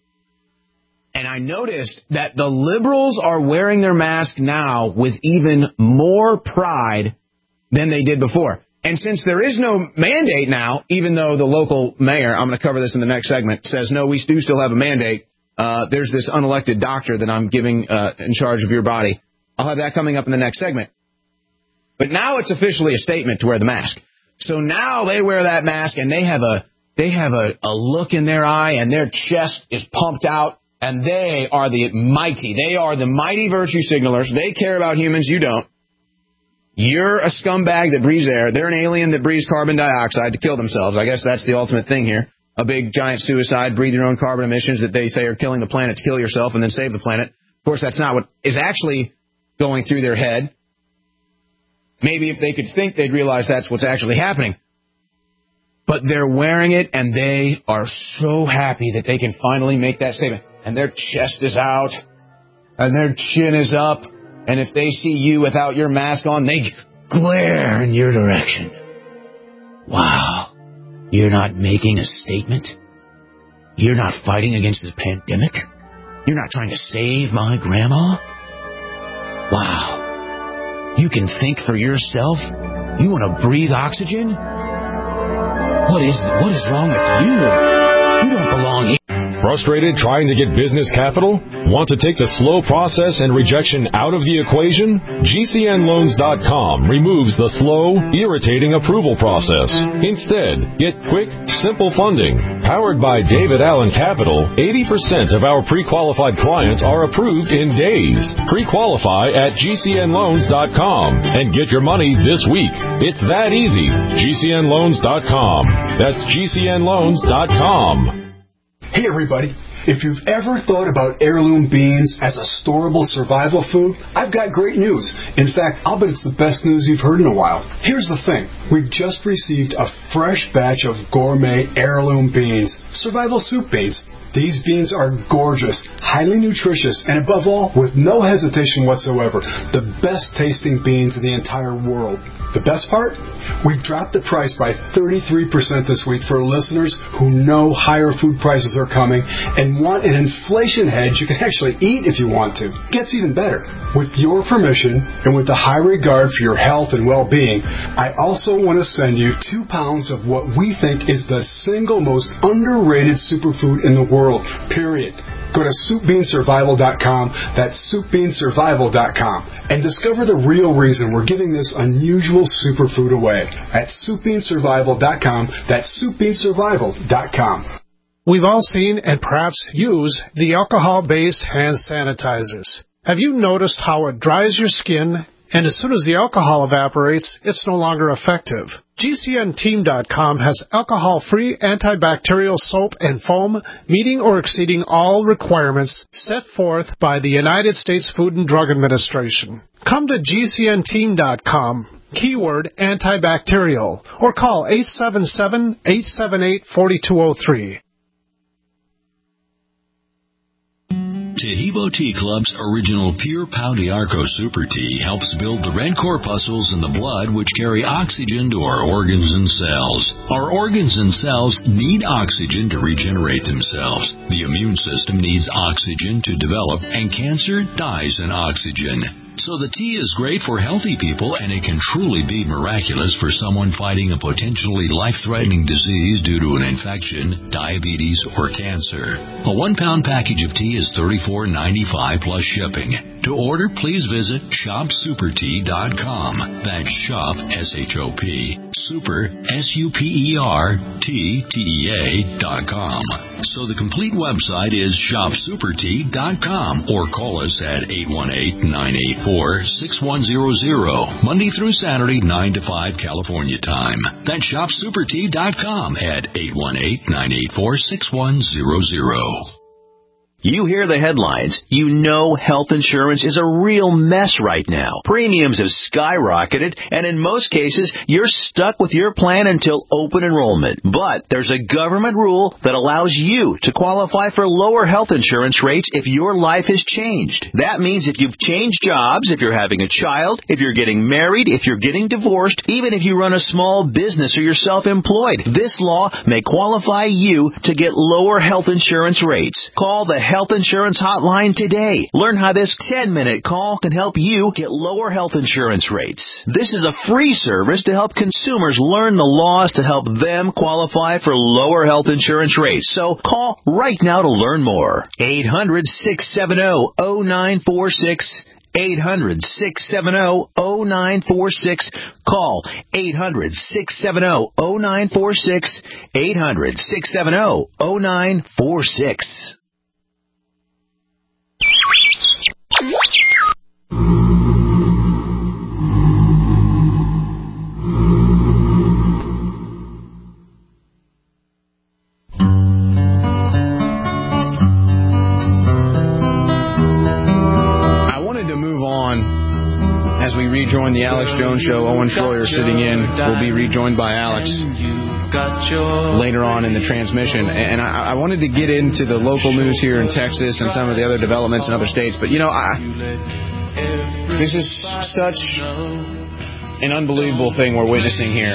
And I noticed that the liberals are wearing their mask now with even more pride than they did before. And since there is no mandate now, even though the local mayor, I'm going to cover this in the next segment, says, no, we do still have a mandate, there's this unelected doctor that I'm giving in charge of your body. I'll have that coming up in the next segment. But now it's officially a statement to wear the mask. So now they wear that mask and they have a look in their eye and their chest is pumped out, and they are the mighty. They are the mighty virtue signalers. They care about humans. You don't. You're a scumbag that breathes air. They're an alien that breathes carbon dioxide to kill themselves. I guess that's the ultimate thing here. A big giant suicide, breathe your own carbon emissions that they say are killing the planet to kill yourself and then save the planet. Of course, that's not what is actually going through their head. Maybe if they could think, they'd realize that's what's actually happening. But they're wearing it, and they are so happy that they can finally make that statement. And their chest is out, and their chin is up, and if they see you without your mask on, they glare in your direction. Wow, you're not making a statement? You're not fighting against the pandemic? You're not trying to save my grandma? Wow, you can think for yourself? You want to breathe oxygen? What is wrong with you? You don't belong here. Frustrated trying to get business capital? Want to take the slow process and rejection out of the equation? GCNloans.com removes the slow, irritating approval process. Instead, get quick, simple funding. Powered by David Allen Capital, 80% of our pre-qualified clients are approved in days. Pre-qualify at GCNloans.com and get your money this week. It's that easy. GCNloans.com. That's GCNloans.com. Hey everybody, if you've ever thought about heirloom beans as a storable survival food, I've got great news. In fact, I'll bet it's the best news you've heard in a while. Here's the thing. We've just received a fresh batch of gourmet heirloom beans, survival soup beans. These beans are gorgeous, highly nutritious, and above all, with no hesitation whatsoever, the best tasting beans in the entire world. The best part? We've dropped the price by 33% this week for listeners who know higher food prices are coming and want an inflation hedge you can actually eat if you want to. It gets even better. With your permission and with the high regard for your health and well-being, I also want to send you 2 pounds of what we think is the single most underrated superfood in the world, period. Go to SoupBeanSurvival.com, that's SoupBeanSurvival.com, and discover the real reason we're giving this unusual superfood away at SoupBeanSurvival.com, that's SoupBeanSurvival.com. We've all seen and perhaps use the alcohol-based hand sanitizers. Have you noticed how it dries your skin, and as soon as the alcohol evaporates, it's no longer effective? GCNteam.com has alcohol-free antibacterial soap and foam meeting or exceeding all requirements set forth by the United States Food and Drug Administration. Come to GCNteam.com, keyword antibacterial, or call 877-878-4203. Tahibo Tea Club's original Pure Pau d'Arco Super Tea helps build the red corpuscles in the blood which carry oxygen to our organs and cells. Our organs and cells need oxygen to regenerate themselves. The immune system needs oxygen to develop, and cancer dies in oxygen. So the tea is great for healthy people, and it can truly be miraculous for someone fighting a potentially life-threatening disease due to an infection, diabetes, or cancer. A 1-pound package of tea is $34.95 plus shipping. To order, please visit ShopSuperTea.com. That's shop, S-H-O-P, super, SUPERTEA.com. So the complete website is ShopSuperTea.com, or call us at 818-984-6100, Monday through Saturday, 9 to 5 California time. That's ShopSuperTea.com at 818-984-6100. You hear the headlines. You know health insurance is a real mess right now. Premiums have skyrocketed, and in most cases, you're stuck with your plan until open enrollment. But there's a government rule that allows you to qualify for lower health insurance rates if your life has changed. That means if you've changed jobs, if you're having a child, if you're getting married, if you're getting divorced, even if you run a small business or you're self-employed, this law may qualify you to get lower health insurance rates. Call the Health Insurance Hotline today. Learn how this 10-minute call can help you get lower health insurance rates. This is a free service to help consumers learn the laws to help them qualify for lower health insurance rates. So call right now to learn more. 800-670-0946. 800-670-0946. Call 800-670-0946. 800-670-0946. I wanted to move on as we rejoin the Alex Jones Show. Owen Schroyer sitting in. We'll be rejoined by Alex later on in the transmission. And I wanted to get into the local news here in Texas and some of the other developments in other states. But, this is such an unbelievable thing we're witnessing here.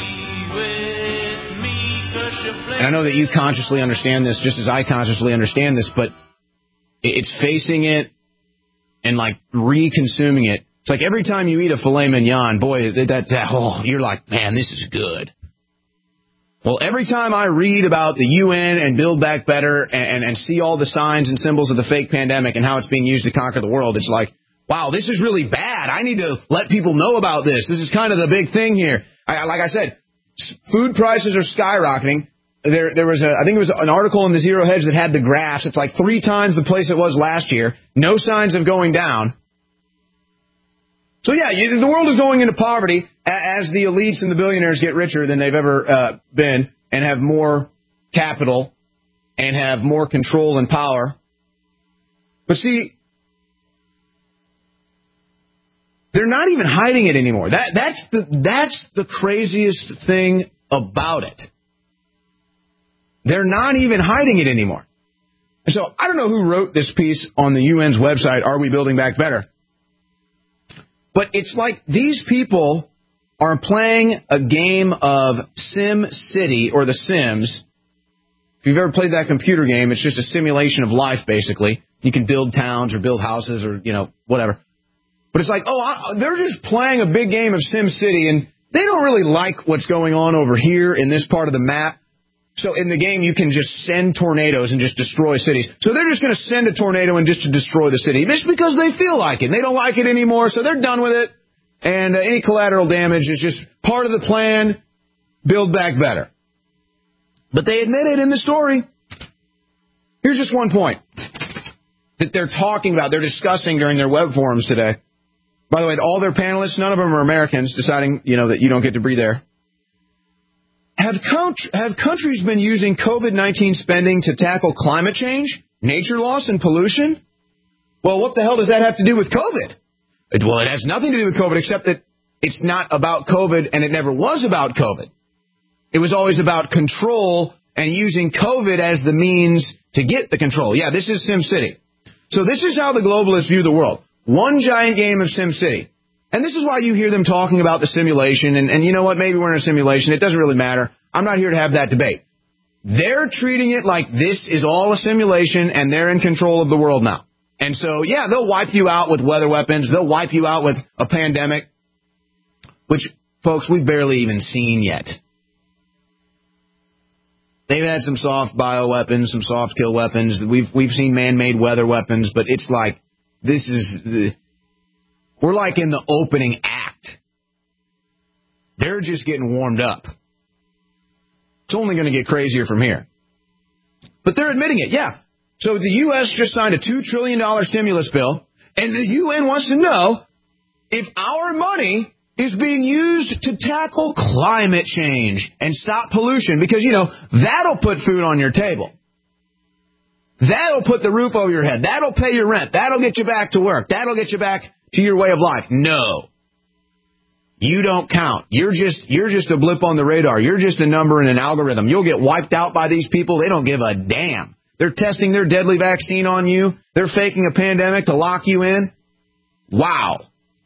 And I know that you consciously understand this just as I consciously understand this, but it's facing it and, re-consuming it. It's like every time you eat a filet mignon, boy, you're like, man, this is good. Well, every time I read about the UN and Build Back Better and see all the signs and symbols of the fake pandemic and how it's being used to conquer the world, it's like, wow, this is really bad. I need to let people know about this. This is kind of the big thing here. Like I said, food prices are skyrocketing. There was I think it was an article in the Zero Hedge that had the graphs. It's like 3 times the place it was last year. No signs of going down. So, yeah, the world is going into poverty as the elites and the billionaires get richer than they've ever been and have more capital and have more control and power. But, see, they're not even hiding it anymore. That's the craziest thing about it. They're not even hiding it anymore. And so I don't know who wrote this piece on the UN's website, Are We Building Back Better? But it's like these people are playing a game of Sim City or The Sims. If you've ever played that computer game, it's just a simulation of life, basically. You can build towns or build houses or, whatever. But it's like, they're just playing a big game of Sim City, and they don't really like what's going on over here in this part of the map. So in the game, you can just send tornadoes and just destroy cities. So they're just going to send a tornado and just to destroy the city, just because they feel like it. They don't like it anymore, so they're done with it. And any collateral damage is just part of the plan, build back better. But they admit it in the story. Here's just one point that they're talking about, they're discussing during their web forums today. By the way, all their panelists, none of them are Americans, deciding, that you don't get to breathe there. Have countries been using COVID-19 spending to tackle climate change, nature loss, and pollution? Well, what the hell does that have to do with COVID? Well, it has nothing to do with COVID, except that it's not about COVID, and it never was about COVID. It was always about control and using COVID as the means to get the control. Yeah, this is Sim City. So this is how the globalists view the world. One giant game of Sim City. And this is why you hear them talking about the simulation. And you know what? Maybe we're in a simulation. It doesn't really matter. I'm not here to have that debate. They're treating it like this is all a simulation, and they're in control of the world now. And so, yeah, they'll wipe you out with weather weapons. They'll wipe you out with a pandemic, which, folks, we've barely even seen yet. They've had some soft bioweapons, some soft kill weapons. We've seen man-made weather weapons, but it's like we're like in the opening act. They're just getting warmed up. It's only going to get crazier from here. But they're admitting it, yeah. So the U.S. just signed a $2 trillion stimulus bill, and the UN wants to know if our money is being used to tackle climate change and stop pollution, because, that'll put food on your table. That'll put the roof over your head. That'll pay your rent. That'll get you back to work. That'll get you back to your way of life. No. You don't count. You're just a blip on the radar. You're just a number in an algorithm. You'll get wiped out by these people. They don't give a damn. They're testing their deadly vaccine on you. They're faking a pandemic to lock you in. Wow.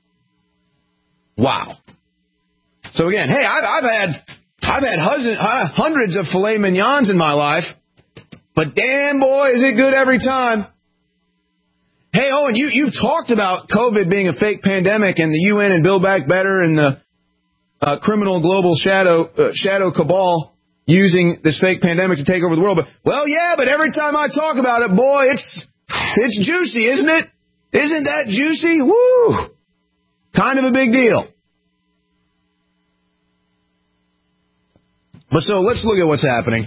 Wow. So again, hey, I've had hundreds of filet mignons in my life, but damn boy, is it good every time. Hey, Owen, you've talked about COVID being a fake pandemic and the UN and Build Back Better and the criminal global shadow cabal using this fake pandemic to take over the world. But every time I talk about it, boy, it's juicy, isn't it? Isn't that juicy? Woo! Kind of a big deal. But so let's look at what's happening.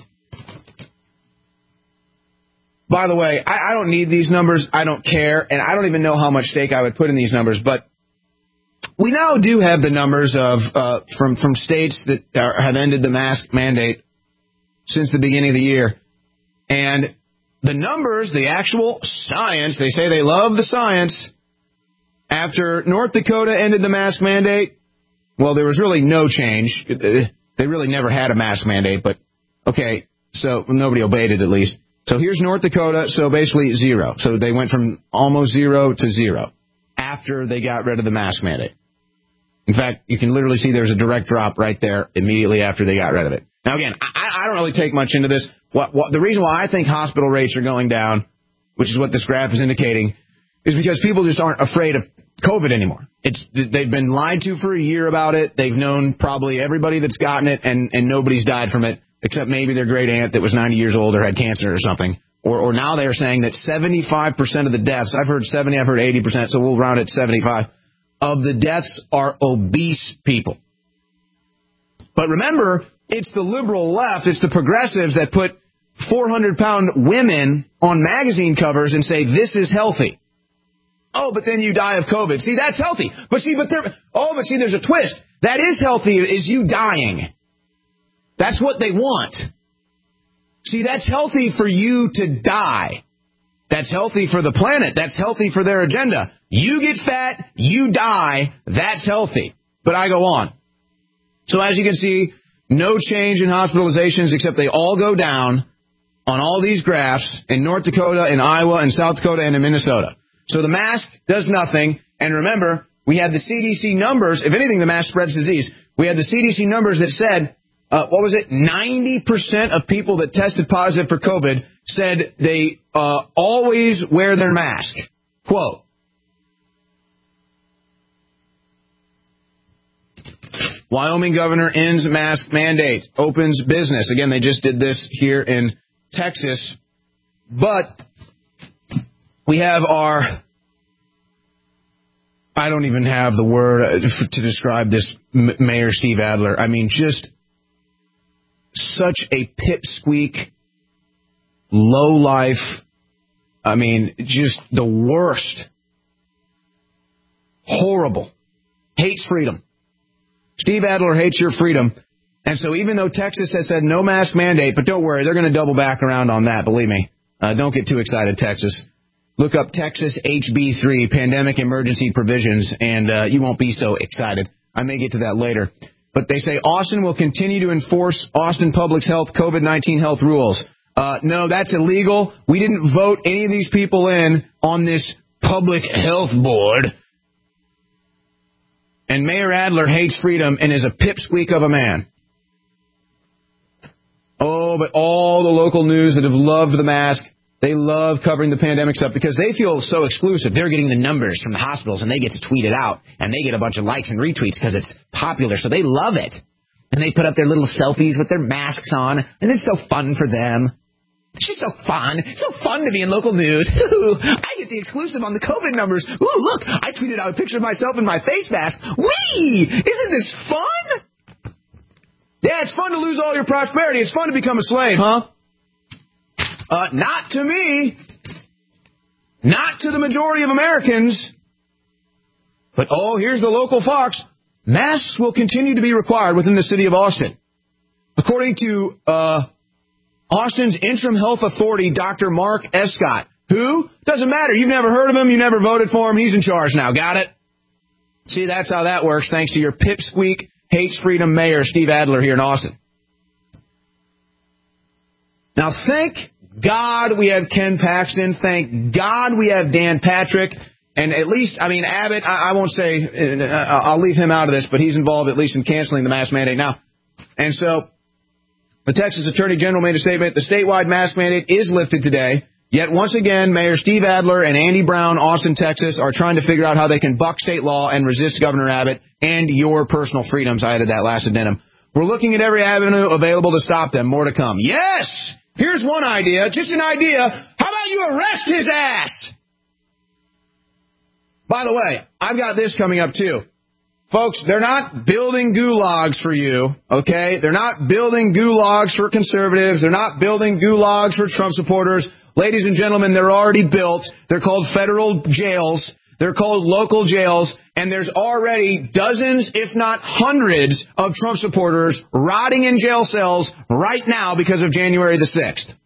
By the way, I don't need these numbers. I don't care. And I don't even know how much stake I would put in these numbers. But we now do have the numbers of from states that have ended the mask mandate since the beginning of the year. And the numbers, the actual science, they say they love the science. After North Dakota ended the mask mandate, well, there was really no change. They really never had a mask mandate, but okay, so nobody obeyed it at least. So here's North Dakota, so basically zero. So they went from almost 0 to 0 after they got rid of the mask mandate. In fact, you can literally see there's a direct drop right there immediately after they got rid of it. Now, again, I don't really take much into this. The reason why I think hospital rates are going down, which is what this graph is indicating, is because people just aren't afraid of COVID anymore. They've been lied to for a year about it. They've known probably everybody that's gotten it, and nobody's died from it, except maybe their great aunt that was 90 years old or had cancer or something. Or now they're saying that 75% of the deaths, I've heard 70, I've heard 80%, so we'll round it to 75, of the deaths are obese people. But remember, it's the liberal left, it's the progressives that put 400-pound women on magazine covers and say, this is healthy. Oh, but then you die of COVID. See, that's healthy. But there's a twist. That is healthy, is you dying. That's what they want. See, that's healthy for you to die. That's healthy for the planet. That's healthy for their agenda. You get fat, you die, that's healthy. But I go on. So as you can see, no change in hospitalizations except they all go down on all these graphs in North Dakota, in Iowa, in South Dakota, and in Minnesota. So the mask does nothing. And remember, we had the CDC numbers. If anything, the mask spreads disease. We had the CDC numbers that said, 90% of people that tested positive for COVID said they always wear their mask. Quote, Wyoming governor ends mask mandate, opens business. Again, they just did this here in Texas. But we have our, I don't even have the word to describe this Mayor Steve Adler. I mean, just such a pipsqueak, low life. I mean, just the worst. Horrible. Hates freedom. Steve Adler hates your freedom. And so even though Texas has said no mask mandate, but don't worry, they're going to double back around on that, believe me. Don't get too excited, Texas. Look up Texas HB3, Pandemic Emergency Provisions, and you won't be so excited. I may get to that later. But they say Austin will continue to enforce Austin Public Health COVID-19 health rules. No, that's illegal. We didn't vote any of these people in on this public health board. And Mayor Adler hates freedom and is a pipsqueak of a man. Oh, but all the local news that have loved the mask, they love covering the pandemic stuff because they feel so exclusive. They're getting the numbers from the hospitals, and they get to tweet it out, and they get a bunch of likes and retweets because it's popular, so they love it. And they put up their little selfies with their masks on, and it's so fun for them. It's just so fun. It's so fun to be in local news. I get the exclusive on the COVID numbers. Ooh, look, I tweeted out a picture of myself in my face mask. Whee! Isn't this fun? Yeah, it's fun to lose all your prosperity. It's fun to become a slave, huh? Not to me. Not to the majority of Americans. But, here's the local fox. Masks will continue to be required within the city of Austin. According to Austin's interim health authority, Dr. Mark Escott. Who? Doesn't matter. You've never heard of him. You never voted for him. He's in charge now. Got it? See, that's how that works, thanks to your pipsqueak, hates freedom mayor, Steve Adler, here in Austin. Now, thank God we have Ken Paxton. Thank God we have Dan Patrick. And at least, Abbott, I won't say, I'll leave him out of this, but he's involved at least in canceling the mask mandate now. And so the Texas Attorney General made a statement. The statewide mask mandate is lifted today. Yet once again, Mayor Steve Adler and Andy Brown, Austin, Texas, are trying to figure out how they can buck state law and resist Governor Abbott and your personal freedoms. I added that last addendum. We're looking at every avenue available to stop them. More to come. Yes! Here's one idea. Just an idea. How about you arrest his ass? By the way, I've got this coming up, too. Folks, they're not building gulags for you, okay? They're not building gulags for conservatives. They're not building gulags for Trump supporters. Ladies and gentlemen, they're already built. They're called federal jails. They're called local jails. And there's already dozens, if not hundreds, of Trump supporters rotting in jail cells right now because of January the 6th.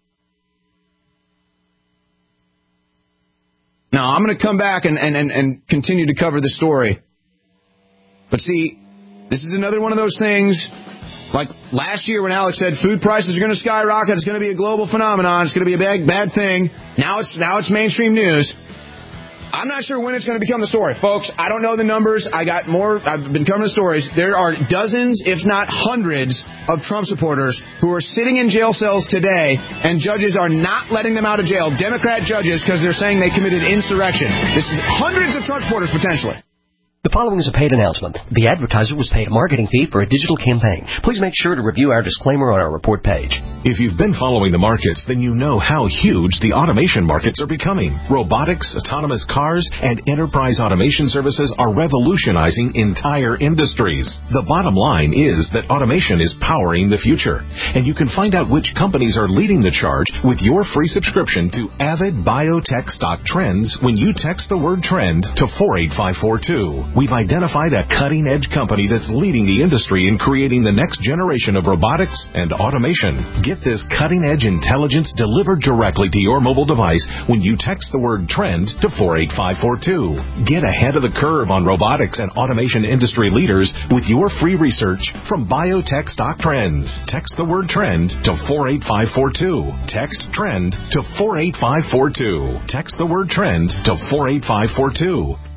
Now, I'm going to come back and continue to cover the story. But see, this is another one of those things, like last year when Alex said food prices are going to skyrocket, it's going to be a global phenomenon, it's going to be a bad thing. Now it's mainstream news. I'm not sure when it's going to become the story. Folks, I don't know the numbers. I've been covering the stories. There are dozens, if not hundreds, of Trump supporters who are sitting in jail cells today, and judges are not letting them out of jail, Democrat judges, because they're saying they committed insurrection. This is hundreds of Trump supporters, potentially. The following is a paid announcement. The advertiser was paid a marketing fee for a digital campaign. Please make sure to review our disclaimer on our report page. If you've been following the markets, then you know how huge the automation markets are becoming. Robotics, autonomous cars, and enterprise automation services are revolutionizing entire industries. The bottom line is that automation is powering the future. And you can find out which companies are leading the charge with your free subscription to Avid Biotech Stock Trends when you text the word trend to 48542. We've identified a cutting-edge company that's leading the industry in creating the next generation of robotics and automation. Get this cutting-edge intelligence delivered directly to your mobile device when you text the word trend to 48542. Get ahead of the curve on robotics and automation industry leaders with your free research from Biotech Stock Trends. Text the word trend to 48542. Text trend to 48542. Text the word trend to 48542.